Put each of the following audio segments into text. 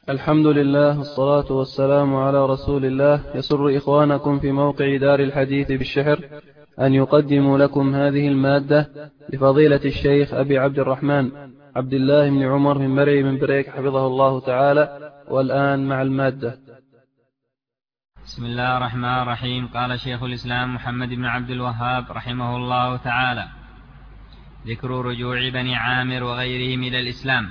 الحمد لله والصلاة والسلام على رسول الله. يسر إخوانكم في موقع دار الحديث بالشحر أن يقدموا لكم هذه المادة لفضيلة الشيخ أبي عبد الرحمن عبد الله بن عمر من مرعي من بريك حفظه الله تعالى. والآن مع المادة. بسم الله الرحمن الرحيم. قال شيخ الإسلام محمد بن عبد الوهاب رحمه الله تعالى: ذكر رجوع بني عامر وغيرهم إلى الإسلام.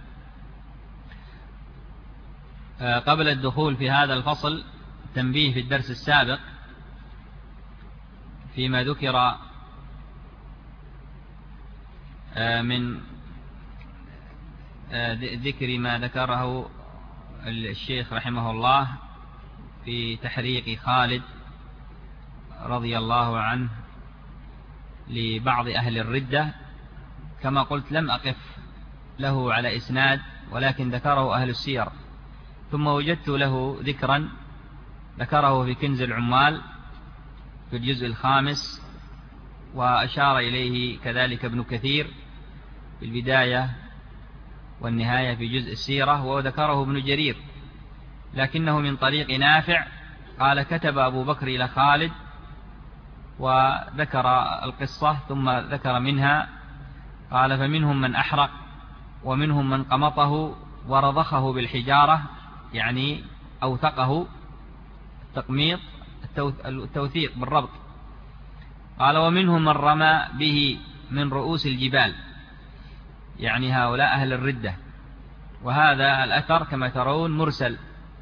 قبل الدخول في هذا الفصل تنبيه في الدرس السابق فيما ذكر من ذكر ما ذكره الشيخ رحمه الله في تحريق خالد رضي الله عنه لبعض أهل الردة. كما قلت لم أقف له على إسناد، ولكن ذكره أهل السير، ثم وجدت له ذكرا ذكره في كنز العمال في الجزء 5، وأشار إليه كذلك ابن كثير في البداية والنهاية في جزء السيرة، وذكره ابن جرير لكنه من طريق نافع. قال: كتب أبو بكر إلى خالد، وذكر القصة ثم ذكر منها. قال: فمنهم من أحرق ومنهم من قمطه ورضخه بالحجارة، يعني أوثقه، التقميط التوثيق بالربط. قال: ومنهم من رمى به من رؤوس الجبال، يعني هؤلاء أهل الردة. وهذا الأثر كما ترون مرسل،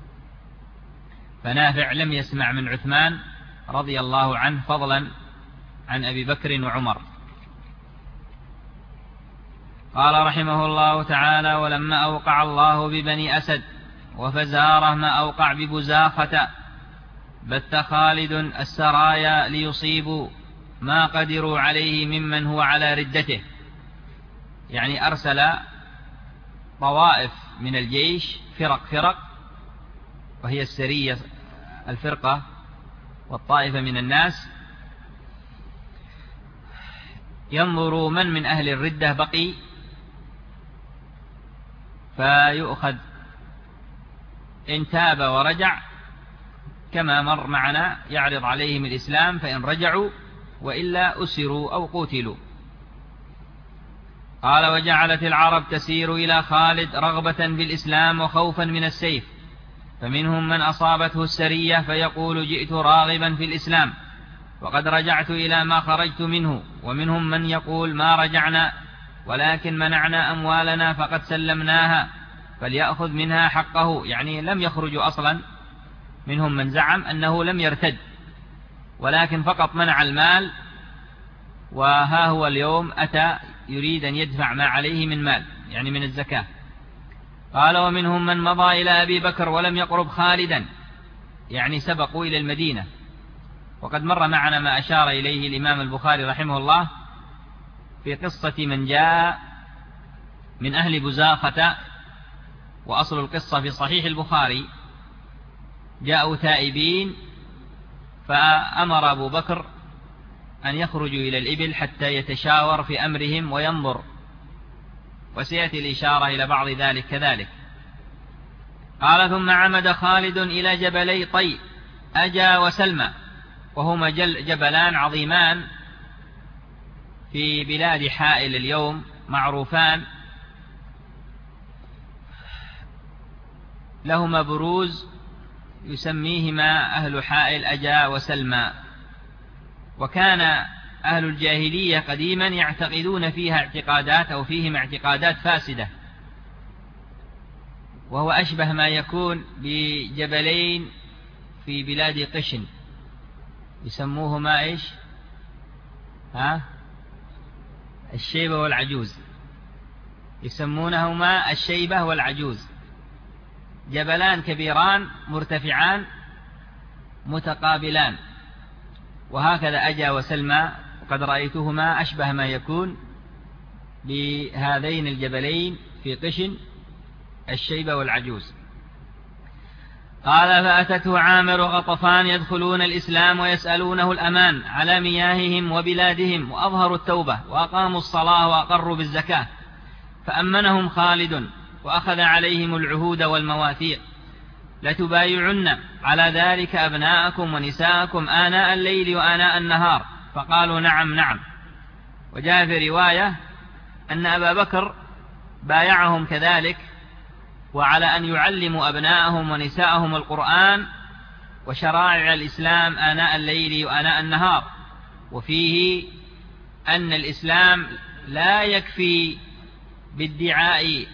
فنافع لم يسمع من عثمان رضي الله عنه فضلا عن أبي بكر وعمر. قال رحمه الله تعالى: ولما أوقع الله ببني أسد وفزاره ما أوقع ببزاخة، بث خالد السرايا ليصيبوا ما قدروا عليه ممن هو على ردته، يعني أرسل طوائف من الجيش، فرق، وهي السرية الفرقة والطائفة من الناس، ينظروا من أهل الردة بقي فيؤخذ، إن تاب ورجع كما مر معنا يعرض عليهم الإسلام فإن رجعوا، وإلا أسروا أو قتلوا. قال: وجعلت العرب تسير إلى خالد رغبة بالإسلام وخوفا من السيف، فمنهم من أصابته السرية فيقول: جئت راغبا في الإسلام وقد رجعت إلى ما خرجت منه، ومنهم من يقول: ما رجعنا ولكن منعنا أموالنا فقد سلمناها فليأخذ منها حقه، يعني لم يخرجوا أصلا. منهم من زعم أنه لم يرتد ولكن فقط منع المال، وها هو اليوم أتى يريد أن يدفع ما عليه من مال، يعني من الزكاة. قال: ومنهم من مضى إلى أبي بكر ولم يقرب خالدا، يعني سبقوا إلى المدينة. وقد مر معنا ما أشار إليه الإمام البخاري رحمه الله في قصة من جاء من أهل بزاخة، وأصل القصة في صحيح البخاري. جاءوا تائبين فأمر أبو بكر أن يخرجوا إلى الإبل حتى يتشاور في أمرهم وينظر، وسيأتي الإشارة إلى بعض ذلك كذلك. قال: ثم عمد خالد إلى جبلي طي أجا وسلمى، وهما جبلان عظيمان في بلاد حائل اليوم، معروفان، لهما بروز يسميهما أهل حائل أجا وسلمى. وكان أهل الجاهلية قديما يعتقدون فيها اعتقادات أو فيهم اعتقادات فاسدة، وهو أشبه ما يكون بجبلين في بلاد قشن يسموهما إيش؟ الشيبة والعجوز، يسمونهما الشيبة والعجوز، جبلان كبيران مرتفعان متقابلان. وهكذا أجا وسلمى، وقد رأيتهما أشبه ما يكون بهذين الجبلين في قشن، الشيبة والعجوز. قال: فأتته عامر وغطفان يدخلون الإسلام ويسألونه الأمان على مياههم وبلادهم، وأظهروا التوبة وأقاموا الصلاة وأقروا بالزكاة، فأمنهم خالد وأخذ عليهم العهود والمواثيق لتبايعن على ذلك أبناءكم ونساءكم آناء الليل وآناء النهار، فقالوا نعم نعم. وجاء في رواية أن أبا بكر بايعهم كذلك، وعلى أن يعلموا أبناءهم ونساءهم القرآن وشرائع الإسلام آناء الليل وآناء النهار. وفيه أن الإسلام لا يكفي بادعاء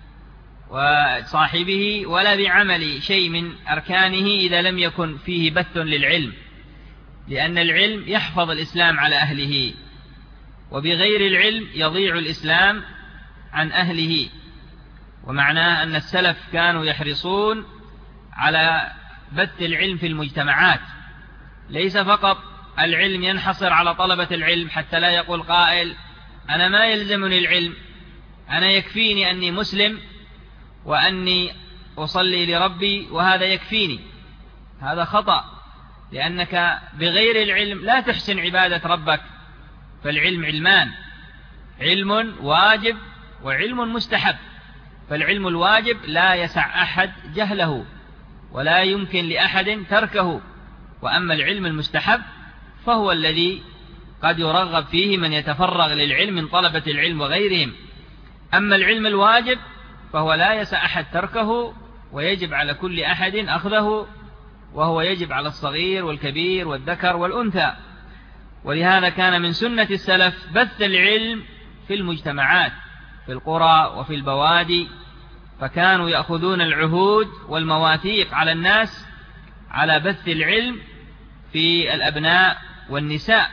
وصاحبه ولا بعمل شيء من أركانه إذا لم يكن فيه بث للعلم، لأن العلم يحفظ الإسلام على أهله، وبغير العلم يضيع الإسلام عن أهله. ومعناه أن السلف كانوا يحرصون على بث العلم في المجتمعات، ليس فقط العلم ينحصر على طلبة العلم حتى لا يقول قائل أنا ما يلزمني العلم، أنا يكفيني أني مسلم وأني أصلي لربي وهذا يكفيني. هذا خطأ، لأنك بغير العلم لا تحسن عبادة ربك. فالعلم علمان، علم واجب وعلم مستحب. فالعلم الواجب لا يسع أحد جهله ولا يمكن لأحد تركه، وأما العلم المستحب فهو الذي قد يرغب فيه من يتفرغ للعلم من طلبة العلم وغيرهم. أما العلم الواجب فهو لا يسع أحد تركه، ويجب على كل أحد أخذه، وهو يجب على الصغير والكبير والذكر والأنثى. ولهذا كان من سنة السلف بث العلم في المجتمعات في القرى وفي البوادي، فكانوا يأخذون العهود والمواثيق على الناس على بث العلم في الأبناء والنساء.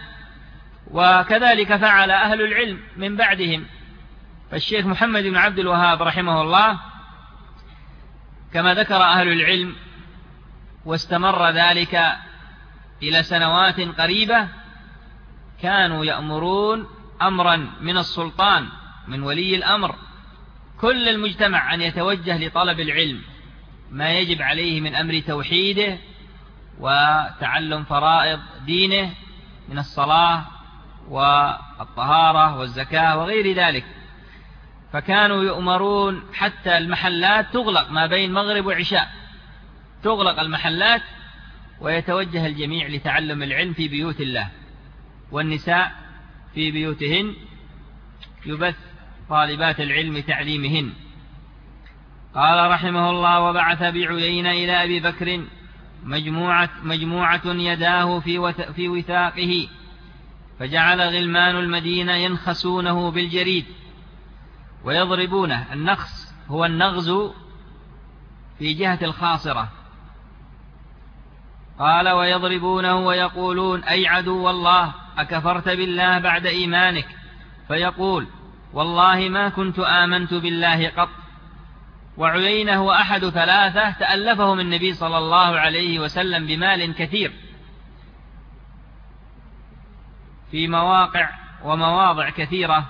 وكذلك فعل أهل العلم من بعدهم. فالشيخ محمد بن عبد الوهاب رحمه الله كما ذكر أهل العلم واستمر ذلك إلى سنوات قريبة، كانوا يأمرون أمرا من السلطان من ولي الأمر كل المجتمع أن يتوجه لطلب العلم، ما يجب عليه من أمر توحيده وتعلم فرائض دينه من الصلاة والطهارة والزكاة وغير ذلك. فكانوا يؤمرون حتى المحلات تغلق ما بين مغرب وعشاء، تغلق المحلات ويتوجه الجميع لتعلم العلم في بيوت الله، والنساء في بيوتهن يبث طالبات العلم تعليمهن. قال رحمه الله: وبعث بعيينة إلى أبي بكر مجموعة يداه في وثاقه، فجعل غلمان المدينة ينخسونه بالجريد ويضربونه. النخس هو النغز في جهة الخاصرة. قال: ويضربونه ويقولون: أي عدو الله، أكفرت بالله بعد إيمانك؟ فيقول: والله ما كنت آمنت بالله قط. وعيينة هو أحد ثلاثة تألفهم النبي صلى الله عليه وسلم بمال كثير في مواقع ومواضع كثيرة،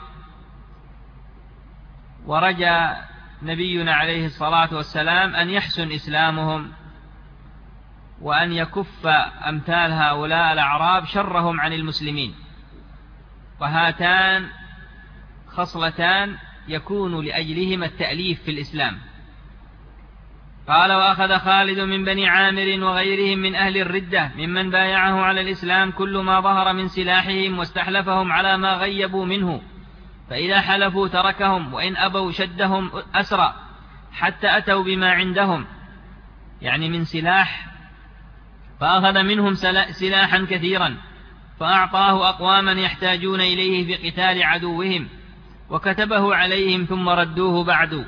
ورجى نبينا عليه الصلاة والسلام أن يحسن إسلامهم وأن يكف أمثال هؤلاء الأعراب شرهم عن المسلمين. وهاتان خصلتان يكون لأجلهما التأليف في الإسلام. قال: وأخذ خالد من بني عامر وغيرهم من أهل الردة ممن بايعه على الإسلام كل ما ظهر من سلاحهم، واستحلفهم على ما غيبوا منه، فإذا حلفوا تركهم، وإن أبوا شدهم أسرى حتى أتوا بما عندهم، يعني من سلاح. فأخذ منهم سلاحا كثيرا فأعطاه أقواما يحتاجون إليه في قتال عدوهم، وكتبه عليهم ثم ردوه بعد.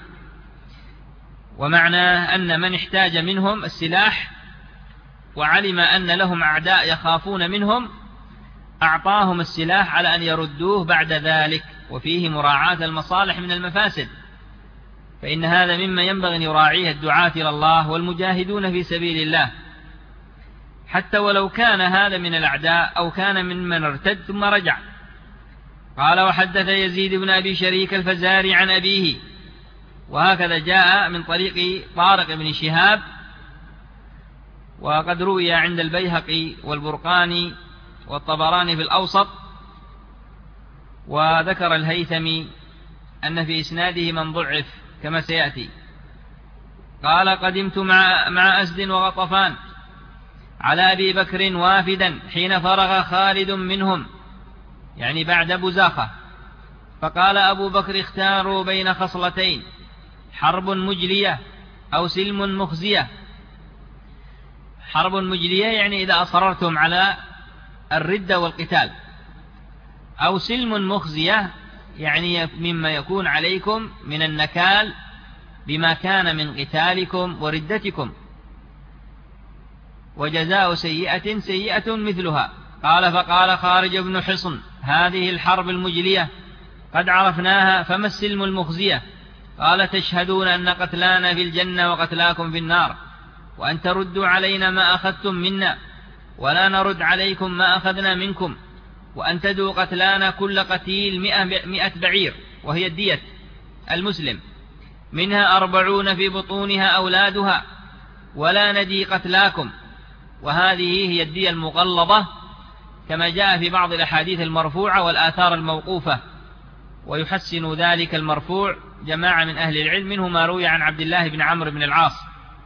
ومعناه أن من احتاج منهم السلاح وعلم أن لهم أعداء يخافون منهم أعطاهم السلاح على أن يردوه بعد ذلك، وفيه مراعاة المصالح من المفاسد، فإن هذا مما ينبغي أن يراعيه الدعاة إلى الله والمجاهدون في سبيل الله، حتى ولو كان هذا من الأعداء أو كان من ارتد ثم رجع. قال: وحدث يزيد بن أبي شريك الفزاري عن أبيه، وهكذا جاء من طريق طارق بن شهاب، وقد روي عند البيهقي والبرقاني والطبراني في الأوسط. وذكر الهيثمي أن في إسناده من ضعف كما سيأتي. قال قدمت مع أسد وغطفان على أبي بكر وافدا حين فرغ خالد منهم، يعني بعد بزاخة، فقال أبو بكر اختاروا بين خصلتين، حرب مجلية أو سلم مخزية. حرب مجلية يعني إذا أصررتم على الردة والقتال، أو سلم مخزية يعني مما يكون عليكم من النكال بما كان من قتالكم وردتكم، وجزاء سيئة سيئة مثلها. قال فقال خارج بن حصن هذه الحرب المجلية قد عرفناها، فما السلم المخزية؟ قال تشهدون أن قتلانا في الجنة وقتلاكم في النار، وأن تردوا علينا ما أخذتم منا ولا نرد عليكم ما أخذنا منكم، وأن تدوا قتلانا كل قتيل 100 بعير، وهي الدية المسلم، منها 40 في بطونها أولادها، ولا ندي قتلاكم. وهذه هي الدية المغلظة كما جاء في بعض الأحاديث المرفوعة والآثار الموقوفة، ويحسن ذلك المرفوع جماعة من أهل العلم، منه ما روي عن عبد الله بن عمرو بن العاص.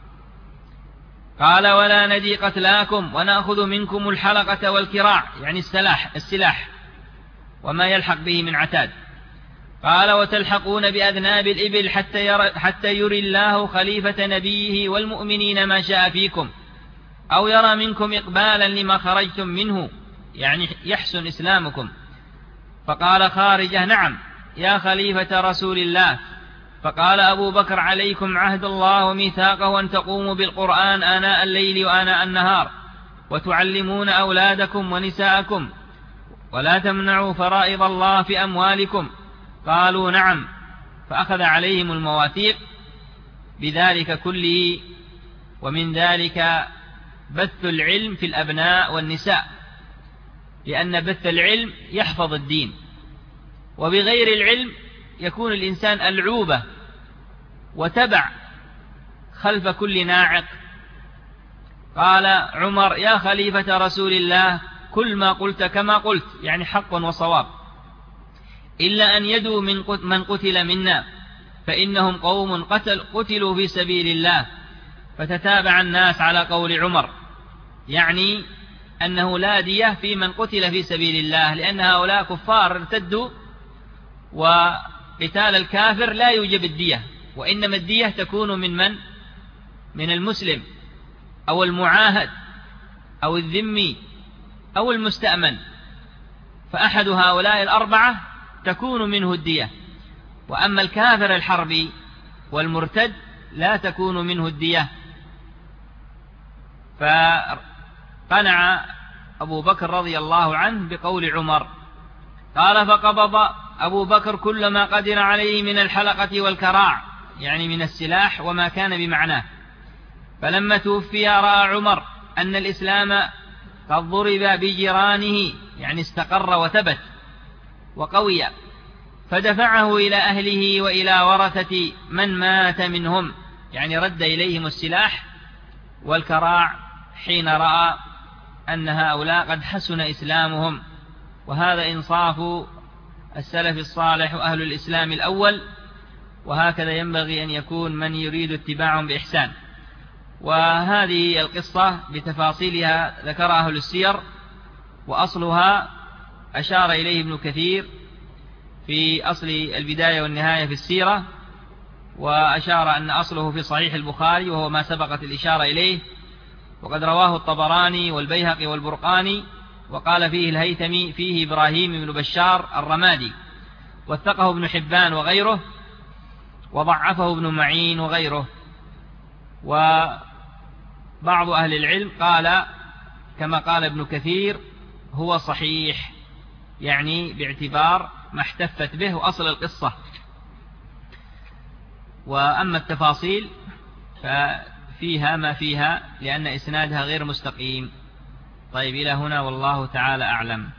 قال ولا ندي قتلاكم ونأخذ منكم الحلقة والكراع، يعني السلاح وما يلحق به من عتاد. قال وتلحقون بأذناب الإبل حتى يري الله خليفة نبيه والمؤمنين ما شاء فيكم، أو يرى منكم إقبالا لما خرجتم منه، يعني يحسن إسلامكم. فقال خارجة نعم يا خليفة رسول الله. فقال أبو بكر عليكم عهد الله وميثاقه أن تقوموا بالقرآن آناء الليل وآناء النهار، وتعلمون أولادكم ونساءكم، ولا تمنعوا فرائض الله في أموالكم. قالوا نعم. فأخذ عليهم المواثيق بذلك كله، ومن ذلك بث العلم في الأبناء والنساء، لأن بث العلم يحفظ الدين، وبغير العلم يكون الإنسان ألعوبة وتبع خلف كل ناعق. قال عمر يا خليفة رسول الله كل ما قلت كما قلت، يعني حق وصواب، إلا أن يدوا من قتل منا، فإنهم قوم قتلوا في سبيل الله. فتتابع الناس على قول عمر، يعني أنه لا دية في من قتل في سبيل الله، لأن هؤلاء كفار ارتدوا، وقتال الكافر لا يوجب الدية، وإنما الدية تكون من المسلم أو المعاهد أو الذمي أو المستأمن، فأحد هؤلاء الأربعة تكون منه الدية. وأما الكافر الحربي والمرتد لا تكون منه الدية. فقنع أبو بكر رضي الله عنه بقول عمر. قال فقبض أبو بكر كل ما قدر عليه من الحلقة والكراع، يعني من السلاح وما كان بمعناه. فلما توفي رأى عمر أن الإسلام قد ضرب بجيرانه، يعني استقر وثبت وقوي، فدفعه إلى أهله وإلى ورثة من مات منهم، يعني رد إليهم السلاح والكراع حين رأى أن هؤلاء قد حسن إسلامهم. وهذا إنصاف السلف الصالح وأهل الإسلام الأول، وهكذا ينبغي أن يكون من يريد اتباعهم بإحسان. وهذه القصة بتفاصيلها ذكرها أهل السير، وأصلها أشار إليه ابن كثير في أصل البداية والنهاية في السيرة، وأشار أن أصله في صحيح البخاري وهو ما سبقت الإشارة إليه، وقد رواه الطبراني والبيهقي والبرقاني، وقال فيه الهيثمي فيه إبراهيم بن بشار الرمادي، وثقه ابن حبان وغيره، وضعفه ابن معين وغيره. وبعض أهل العلم قال كما قال ابن كثير هو صحيح، يعني باعتبار ما احتفت به وأصل القصة. وأما التفاصيل ففيها ما فيها، لأن إسنادها غير مستقيم. طيب إلى هنا والله تعالى أعلم.